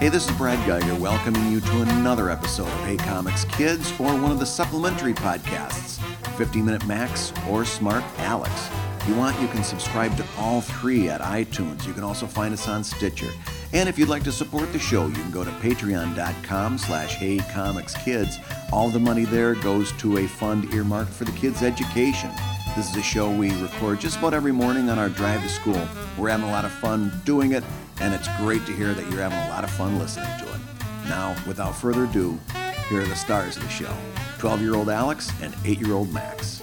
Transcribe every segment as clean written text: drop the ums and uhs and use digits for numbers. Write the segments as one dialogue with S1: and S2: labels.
S1: Hey, this is Brad Geiger welcoming you to another episode of Hey Comics Kids, or one of the supplementary podcasts, 50-Minute Max or Smart Alex. If you want, you can subscribe to all three at iTunes. You can also find us on Stitcher. And if you'd like to support the show, you can go to patreon.com/HeyComicsKids. All the money there goes to a fund earmarked for the kids' education. This is a show we record just about every morning on our drive to school. We're having a lot of fun doing it, and it's great to hear that you're having a lot of fun listening to it. Now, without further ado, here are the stars of the show, 12-year-old Alex and 8-year-old Max.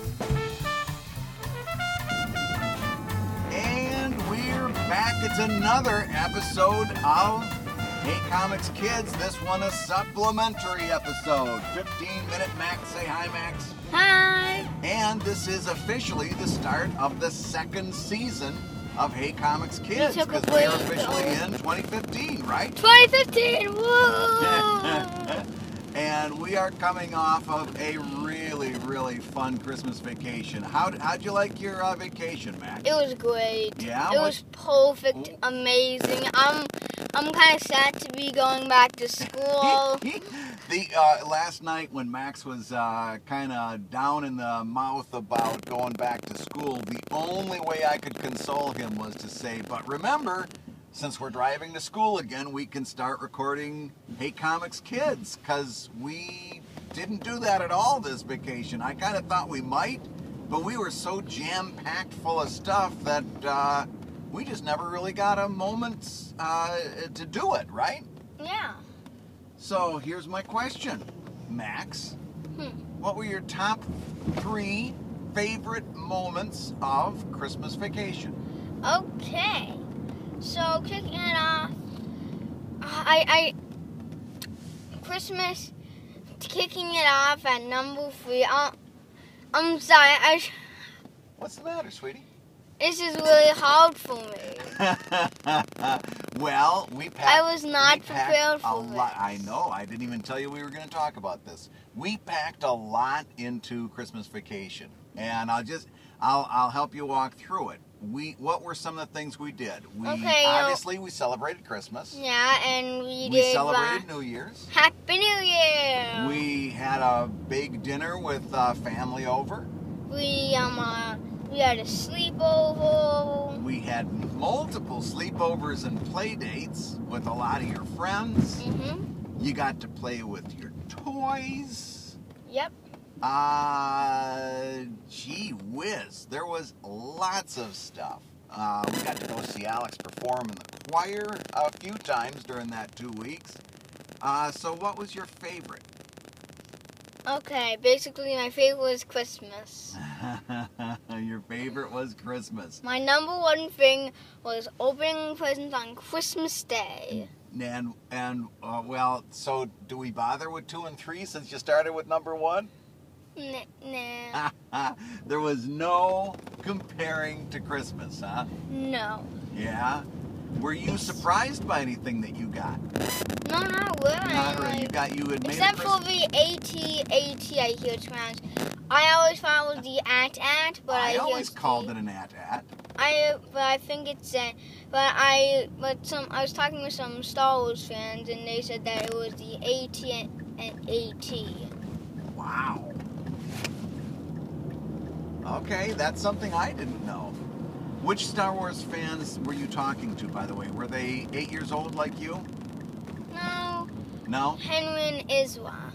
S2: And we're back. It's another episode of Hey Comics Kids. This one a supplementary episode. 15-Minute Max. Say hi, Max.
S3: Hi!
S2: And this is officially the start of the second season of Hey Comics Kids, because we are officially in 2015, right?
S3: 2015! Woo!
S2: And we are coming off of a really, really fun Christmas vacation. How'd you like your vacation, Max?
S3: It was great.
S2: Yeah?
S3: It was perfect, amazing. I'm kind of sad to be going back to school.
S2: Last night when Max was kind of down in the mouth about going back to school, the only way I could console him was to say, but remember, since we're driving to school again, we can start recording Hey Comics Kids, because we didn't do that at all this vacation. I kind of thought we might, but we were so jam-packed full of stuff that we just never really got a moment to do it, right?
S3: Yeah.
S2: So here's my question, Max. What were your top 3 favorite moments of Christmas vacation?
S3: Okay. So, kicking it off, Christmas, kicking it off at number 3, I'm sorry,
S2: What's the matter, sweetie?
S3: this is really hard for me.
S2: Well, we packed...
S3: I was not prepared for this.
S2: I know, I didn't even tell you we were going to talk about this. We packed a lot into Christmas vacation, and I'll help you walk through it. What were some of the things we did? Obviously, we celebrated Christmas.
S3: Yeah, and we
S2: celebrated New Year's.
S3: Happy New Year!
S2: We had a big dinner with family over.
S3: We had a sleepover.
S2: We had multiple sleepovers and play dates with a lot of your friends.
S3: Mm-hmm.
S2: You got to play with your toys.
S3: Yep.
S2: Gee whiz, there was lots of stuff. We got to go see Alex perform in the choir a few times during that 2 weeks. So what was your favorite?
S3: Okay, basically my favorite was Christmas.
S2: Your favorite was Christmas.
S3: My number one thing was opening presents on Christmas Day.
S2: Well, so do we bother with 2 and 3 since you started with number 1?
S3: Nah.
S2: There was no comparing to Christmas, huh?
S3: No.
S2: Yeah? Were you surprised by anything that you got?
S3: No, not really.
S2: Not really. You had made
S3: except for the AT I hear it's pronounced. I always thought it was the AT, but I
S2: always called it an AT.
S3: But I think it's I was talking with some Star Wars fans, and they said that it was the AT and AT.
S2: Wow. Okay, that's something I didn't know. Which Star Wars fans were you talking to, by the way? Were they 8 years old like you?
S3: No.
S2: No?
S3: Henry and Iswa.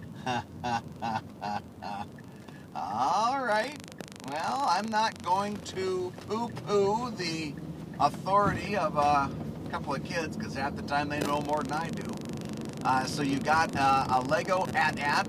S2: All right. Well, I'm not going to poo-poo the authority of a couple of kids, because half the time they know more than I do. So you got a Lego AT-AT.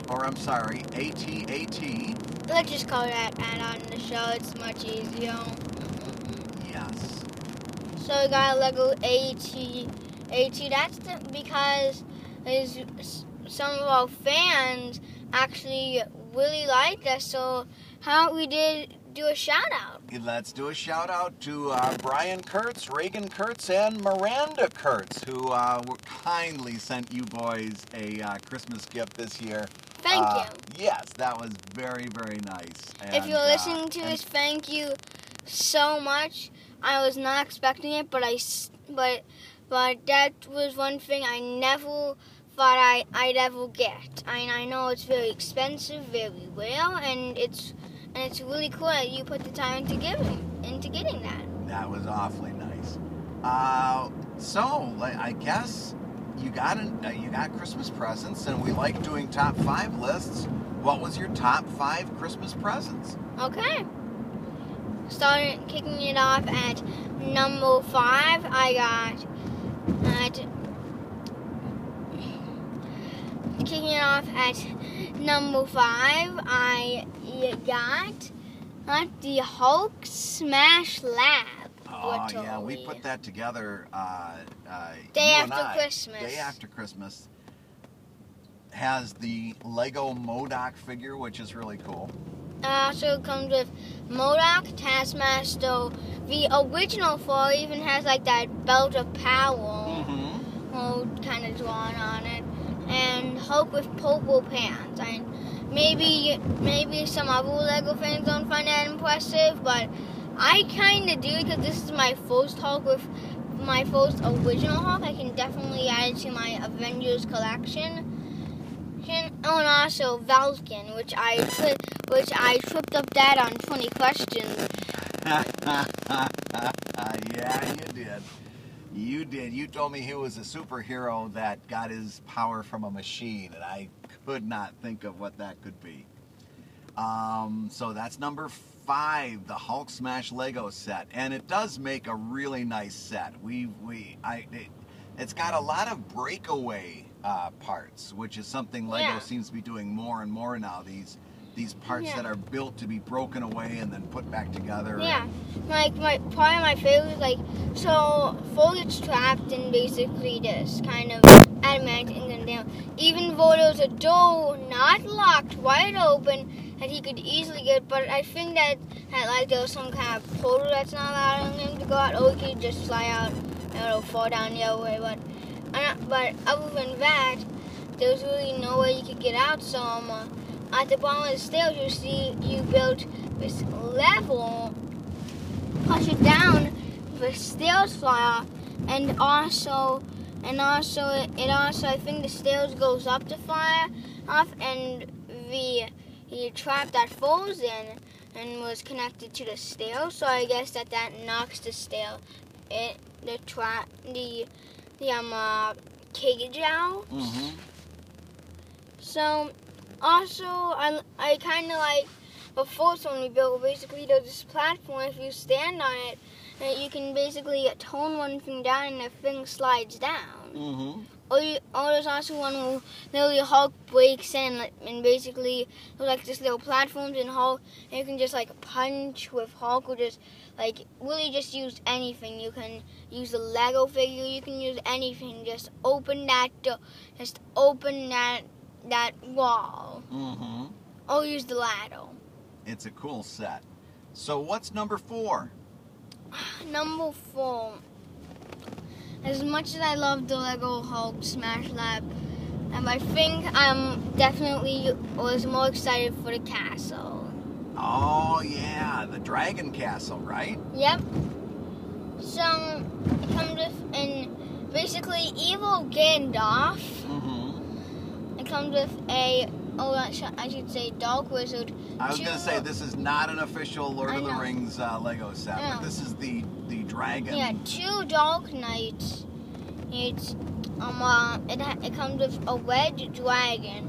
S3: Let's just call that on the show. It's much easier.
S2: Yes.
S3: So we got a Lego AT. That's because some of our fans actually really liked us. So how we did do a shout out?
S2: Let's do a shout out to Brian Kurtz, Reagan Kurtz, and Miranda Kurtz, who kindly sent you boys a Christmas gift this year.
S3: Thank you.
S2: Yes, that was very, very nice. And,
S3: if you're listening to this, thank you so much. I was not expecting it, but but that was one thing I never thought I'd ever get. I know it's very expensive, very rare, and it's really cool that you put the time into getting that.
S2: That was awfully nice. So I guess you got Christmas presents, and we like doing top 5 lists. What was your top 5 Christmas presents?
S3: Okay. Starting kicking it off at number 5, I got the Hulk Smash Lab.
S2: Oh yeah, we put that together
S3: Day
S2: you and
S3: after
S2: I,
S3: Christmas.
S2: Day after Christmas. Has the Lego MODOK figure, which is really cool.
S3: Also comes with MODOK, Taskmaster. The original 4 even has like that belt of power kind of drawn on it, and Hulk with purple pants. And maybe some other Lego fans don't find that impressive, but I kind of do, because this is my first Hulk with my first original Hulk. I can definitely add it to my Avengers collection. Oh, and also Valken, which I tripped up Dad on 20 questions.
S2: Yeah, you did. You did. You told me he was a superhero that got his power from a machine, and I could not think of what that could be. So that's number 5, the Hulk Smash Lego set, and it does make a really nice set. It's got a lot of breakaway parts, which is something Lego seems to be doing more and more now. These parts that are built to be broken away and then put back together.
S3: Yeah, like probably my favorite is so Thor gets trapped in basically this kind of adamantine and down. Even though there's a door not locked, wide open, that he could easily get, but I think that there was some kind of portal that's not allowing him to go out, or he could just fly out and it'll fall down the other way. But other than that, there's really no way you could get out. So at the bottom of the stairs, you built this level, push it down, the stairs fly off, and also I think the stairs goes up to fly off, and the trap that falls in and was connected to the stairs. So I guess that knocks the stair, the cage out. So also I kind of like the first one we built. Basically, there's this platform. If you stand on it, you can basically tone one thing down and the thing slides down. Or there's also one where literally Hulk breaks in and basically there's like this little platforms in Hulk, and you can just punch with Hulk, or just really just use anything. You can use a Lego figure, you can use anything. Just open that door, just open that wall, or use the ladder.
S2: It's a cool set. So what's number 4?
S3: Number 4. As much as I love the Lego Hulk Smash Lab, I think definitely was more excited for the castle.
S2: Oh yeah, the Dragon Castle, right?
S3: Yep. So it comes with basically evil Gandalf. It comes with I should say Dark Wizard.
S2: I was going to say, this is not an official Lord of the Rings Lego set, but this is the dragon.
S3: Yeah, 2 Dark Knights. It comes with a red dragon,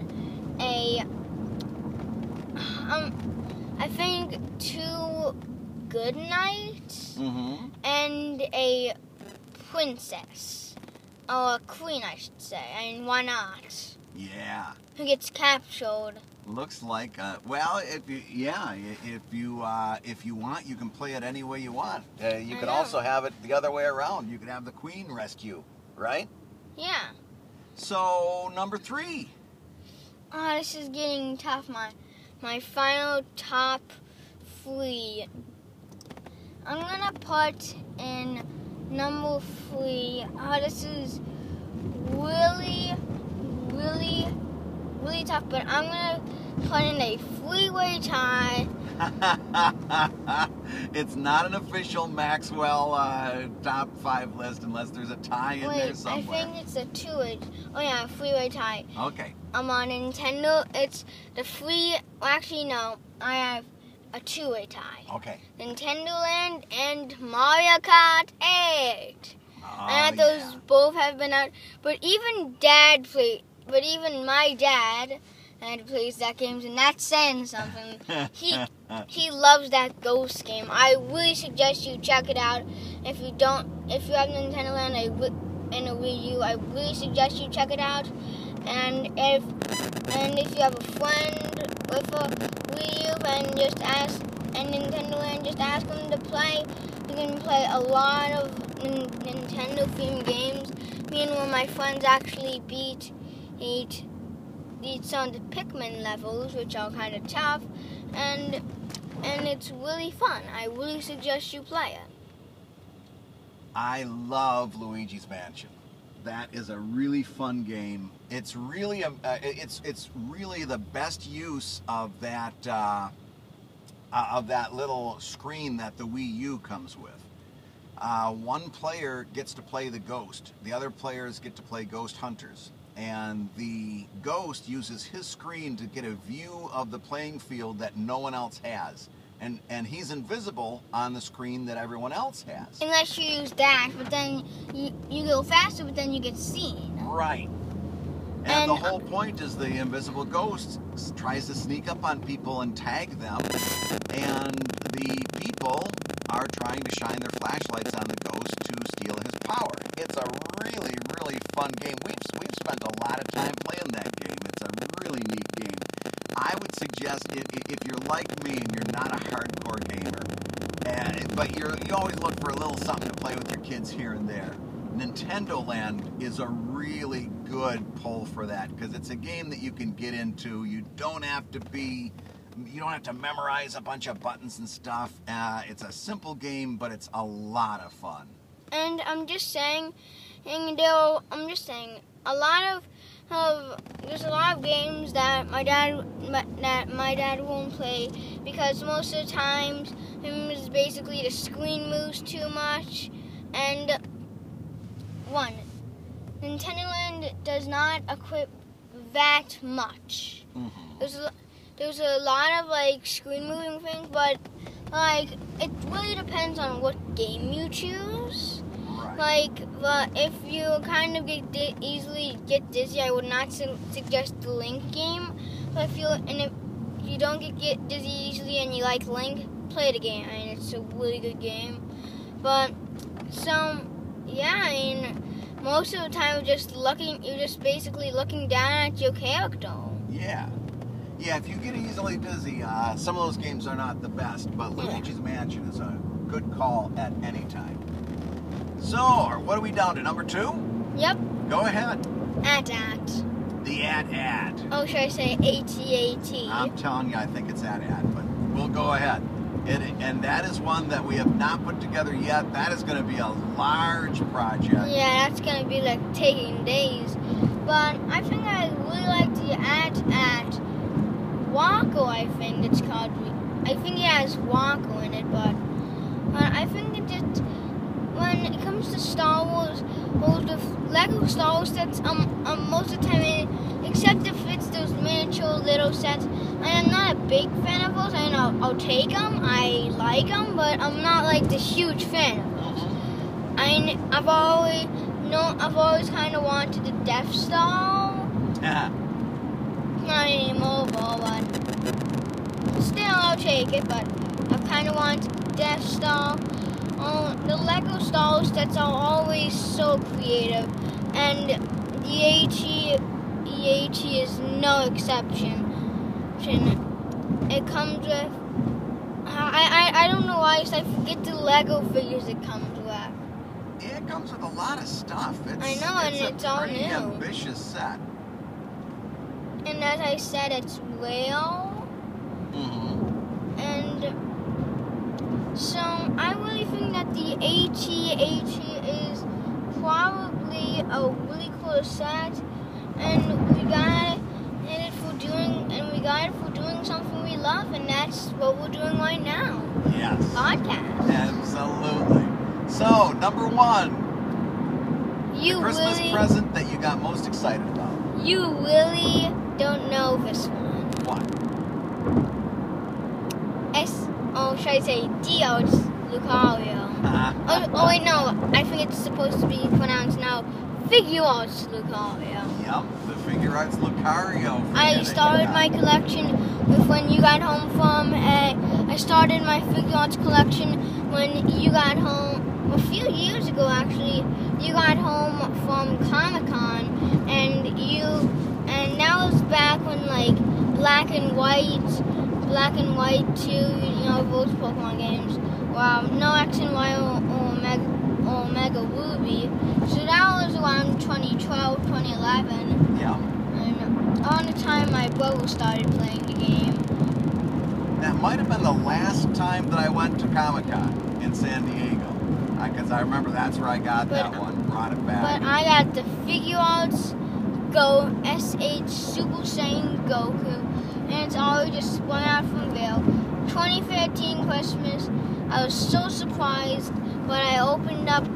S3: I think 2 good knights, and a princess, or a queen, I should say. I mean, why not?
S2: Yeah.
S3: Who gets captured?
S2: Looks like if you want, you can play it any way you want. You can also have it the other way around. You can have the queen rescue, right?
S3: Yeah.
S2: So number 3.
S3: Oh, this is getting tough. My final top 3. I'm gonna put in number 3. Oh, this is really tough, but I'm gonna put in a 3-way tie
S2: It's not an official Maxwell top 5 list unless there's a tie in there somewhere.
S3: I think it's a two-way. Oh yeah, freeway tie.
S2: Okay.
S3: On Nintendo, it's the free. Well, actually, no. I have a two-way tie.
S2: Okay.
S3: Nintendo Land and Mario Kart 8.
S2: Oh,
S3: And those both have been out. But even my dad plays that game, and that's saying something. He loves that Ghost game. I really suggest you check it out. If you have Nintendo Land and a Wii U, I really suggest you check it out. And if you have a friend with a Wii U and Nintendo Land, just ask them to play. You can play a lot of Nintendo themed games. Me and one of my friends actually beat some of the Pikmin levels, which are kind of tough, and it's really fun. I really suggest you play it.
S2: I love Luigi's Mansion. That is a really fun game. It's really it's really the best use of that little screen that the Wii U comes with. One player gets to play the ghost. The other players get to play ghost hunters. And the ghost uses his screen to get a view of the playing field that no one else has. And he's invisible on the screen that everyone else has.
S3: Unless you use dash, but then you go faster, but then you get seen.
S2: Right. And the whole point is the invisible ghost tries to sneak up on people and tag them. And the people are trying to shine their flashlights on the ghost to steal his power. It's a really, really fun game. We've spent a lot of time playing that game. It's a really neat game. I would suggest if you're like me and you're not a hardcore gamer, but you always look for a little something to play with your kids here and there, Nintendo Land is a really good pull for that because it's a game that you can get into. You don't have to memorize a bunch of buttons and stuff. It's a simple game, but it's a lot of fun.
S3: And I'm just saying, there's a lot of games that my dad won't play because most of the times it's basically the screen moves too much. And Nintendo Land does not equip that much.
S2: Mm-hmm.
S3: There's a lot of screen moving things, but it really depends on what game you choose.
S2: Right.
S3: But if you kind of easily get dizzy, I would not suggest the Link game. But if you don't get dizzy easily and you like Link, play the game. I mean, it's a really good game. But most of the time you're just basically looking down at your character.
S2: Yeah. Yeah, if you get easily dizzy, some of those games are not the best, but Luigi's Mansion is a good call at any time. So, what are we down to, number 2?
S3: Yep.
S2: Go ahead.
S3: At.
S2: The at.
S3: Oh, should I say AT?
S2: I'm telling you, I think it's at, but we'll go ahead. And that is one that we have not put together yet. That is going to be a large project.
S3: Yeah, that's going to be taking days. But I think I really like the at Waco, I think it's called. I think it has Waco in it, but I think it just, when it comes to Star Wars, the Lego Star Wars sets, most of the time, except if it's those miniature little sets, I'm not a big fan of those. I mean, I'll take them, I like them, but I'm not the huge fan of those. I mean, I've always kind of wanted the Death Star.
S2: Yeah.
S3: Not anymore, but still I'll take it, but I kind of want Death Star. The Lego Star Wars sets are always so creative, and the AT is no exception. It comes with, I don't know why, I forget the Lego figures it comes with.
S2: Yeah, it comes with a lot of stuff.
S3: I know, and it's all new.
S2: It's a pretty ambitious set.
S3: And as I said, it's real.
S2: Mm-hmm.
S3: And so I really think that the AT is probably a really cool set, and we got it for doing something we love, and that's what we're doing right now.
S2: Yes.
S3: Podcast.
S2: Absolutely. So, number one,
S3: You
S2: the Christmas
S3: really,
S2: present that you got most excited about.
S3: you really don't know this one.
S2: What?
S3: Should I say Dio? It's Lucario. Oh wait, no. I think it's supposed to be pronounced now. Figure Arts Lucario.
S2: Yep, the Figure Arts Lucario.
S3: I started my collection with when you got home from. I started my Figure Arts collection when you got home a few years ago. Actually, you got home from Comic-Con, and that was back when like Black and White 2, those Pokemon games. Wow, no X and Y or Omega Ruby. So that was around 2012, 2011.
S2: Yeah.
S3: And around the time my brother started playing the game.
S2: That might have been the last time that I went to Comic-Con in San Diego. Because I remember that's where I got that one. Brought it back.
S3: But I got the Figure Arts Go SH Super Saiyan Goku. And it's already just sprung out from there. 2013 Christmas, I was so surprised when I opened up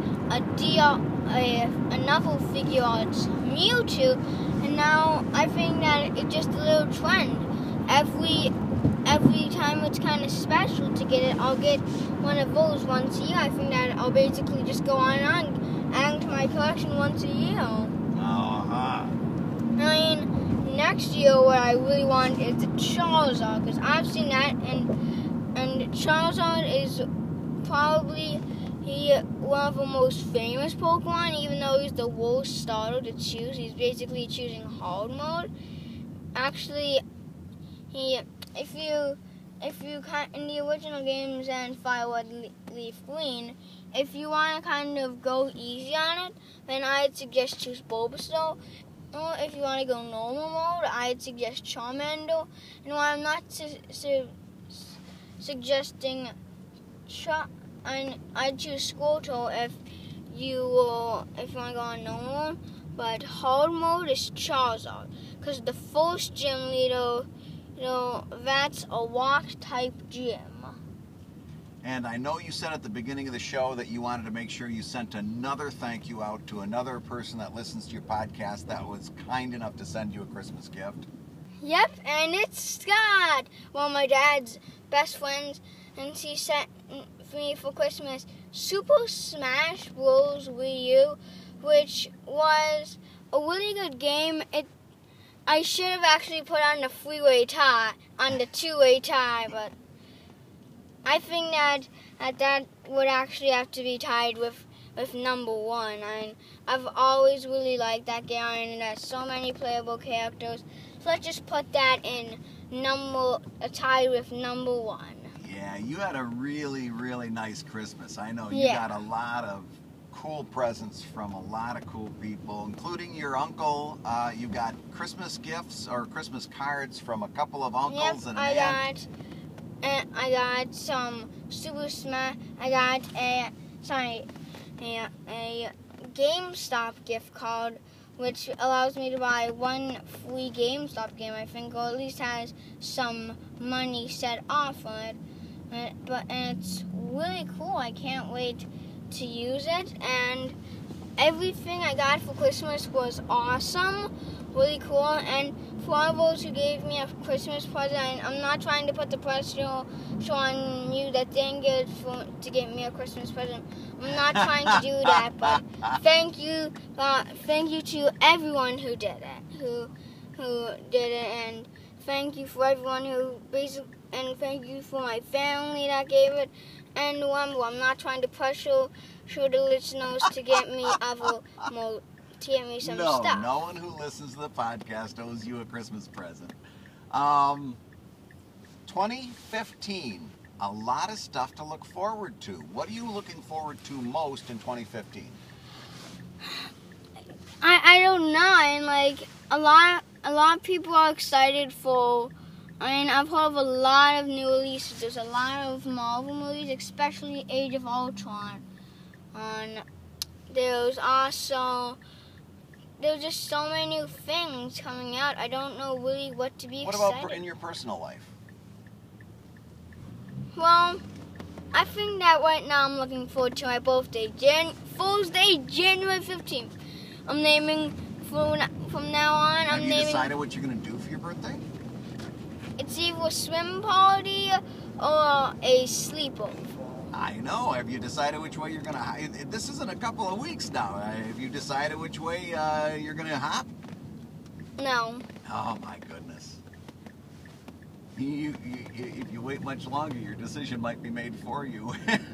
S3: another Figure Arts Mewtwo, and now I think that it's just a little trend. Every time it's kind of special to get it, I'll get one of those once a year. I think that I'll basically just go on adding to my collection once a year.
S2: Uh-huh.
S3: I mean, next year what I really want is the Charizard, because I've seen that, and Charizard is probably one of the most famous Pokemon, even though he's the worst starter to choose. He's basically choosing hard mode. Actually, if you in the original games and Fire Red Leaf Green, if you want to kind of go easy on it, then I'd suggest choose Bulbasaur. Or if you want to go normal mode, I'd suggest Charmander. And while I'm not suggesting I'd choose Squirtle if you want to go on normal mode. But hard mode is Charizard, because the first gym leader, that's a rock type gym.
S2: And I know you said at the beginning of the show that you wanted to make sure you sent another thank you out to another person that listens to your podcast that was kind enough to send you a Christmas gift.
S3: Yep, and it's Scott, one of my dad's best friends, and he sent me for Christmas Super Smash Bros. Wii U, which was a really good game. I should have actually put on the two-way tie, but I think that would actually have to be tied with number one. I've always really liked that game, and it has so many playable characters. So let's just put that in tied with number one.
S2: Yeah, you had a really, really nice Christmas. I know you got a lot of cool presents from a lot of cool people, including your uncle. You got Christmas gifts or Christmas cards from a couple of uncles and an aunt.
S3: I got some Super Smash. I got a GameStop gift card, which allows me to buy one free GameStop game, I think, or at least has some money set off on it. And it's really cool. I can't wait to use it. And everything I got for Christmas was awesome, really cool. And for all those who gave me a Christmas present, I'm not trying to put the pressure on you that didn't get to get me a Christmas present. I'm not trying to do that, but thank you to everyone who did it, and thank you for everyone and thank you for my family that gave it. And remember, I'm not trying to pressure the listeners to get me some stuff.
S2: No one who listens to the podcast owes you a Christmas present. 2015, a lot of stuff to look forward to. What are you looking forward to most in 2015?
S3: I don't know. And a lot of people are excited for. I've heard of a lot of new releases. There's a lot of Marvel movies, especially Age of Ultron. And there's just so many new things coming out. I don't know really what to be excited.
S2: What about in your personal life?
S3: Well, I think that right now I'm looking forward to my birthday, Fool's Day, January 15th. I'm naming, from now on,
S2: Have you decided what you're going to do for your birthday?
S3: It's either a swim party or a sleepover.
S2: I know. Have you decided which way you're going to... This is in a couple of weeks now. Have you decided which way you're going to hop?
S3: No.
S2: Oh, my goodness. If you wait much longer, your decision might be made for you.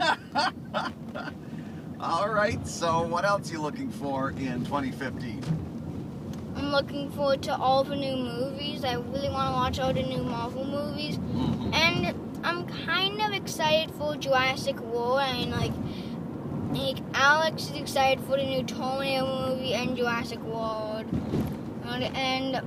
S2: All right, so what else are you looking for in 2015?
S3: I'm looking forward to all the new movies. I really want to watch all the new Marvel movies.
S2: Mm-hmm.
S3: And I'm kind of excited for Jurassic World. I mean, like Alex is excited for the new Terminator movie and Jurassic World. And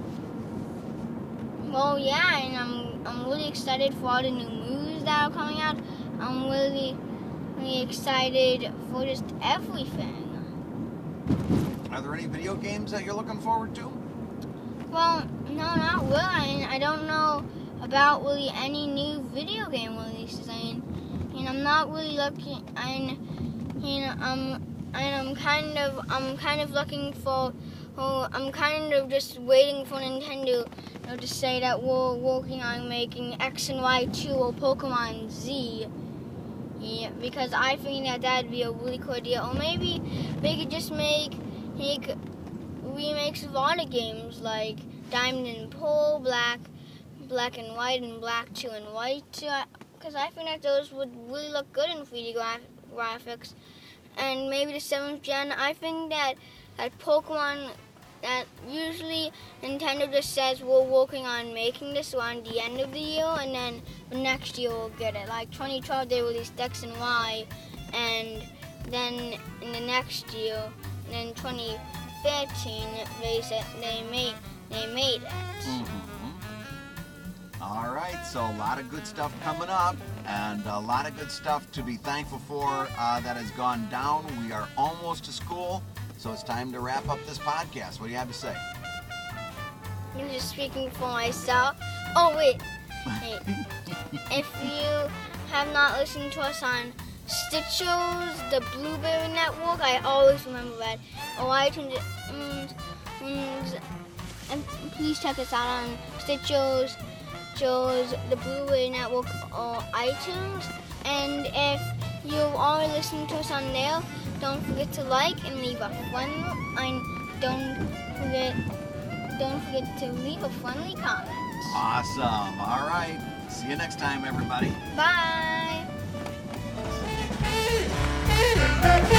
S3: well, yeah, and I'm really excited for all the new movies that are coming out. I'm really excited for just everything.
S2: Are there any video games that you're looking forward to?
S3: Well, no, not really. I don't know about really any new video game releases. I'm not really looking. I'm kind of looking for. I'm kind of just waiting for Nintendo, to say that we're working on making X and Y 2 or Pokemon Z. Yeah, because I think that that'd be a really cool idea. Or maybe they could just make remakes of all the games like Diamond and Pearl, Black and White, and Black 2 and White 2. Because I think that those would really look good in 3D graphics. And maybe the 7th gen. I think that Pokemon, that usually Nintendo just says we're working on making this around the end of the year, and then the next year we'll get it. Like 2012 they released X and Y, and then in the next year, and then 2013 they said they made it.
S2: Mm-hmm. All right, so a lot of good stuff coming up, and a lot of good stuff to be thankful for that has gone down. We are almost to school. So it's time to wrap up this podcast. What do you have to say?
S3: I'm just speaking for myself. Oh, wait. If you have not listened to us on Stitchers, the Blueberry Network, I always remember that. Or iTunes, and please check us out on Stitchers, the Blueberry Network, or iTunes. And if you already listened to us on there, don't forget to like and leave a don't forget to leave a friendly comment.
S2: Awesome. All right. See you next time, everybody.
S3: Bye.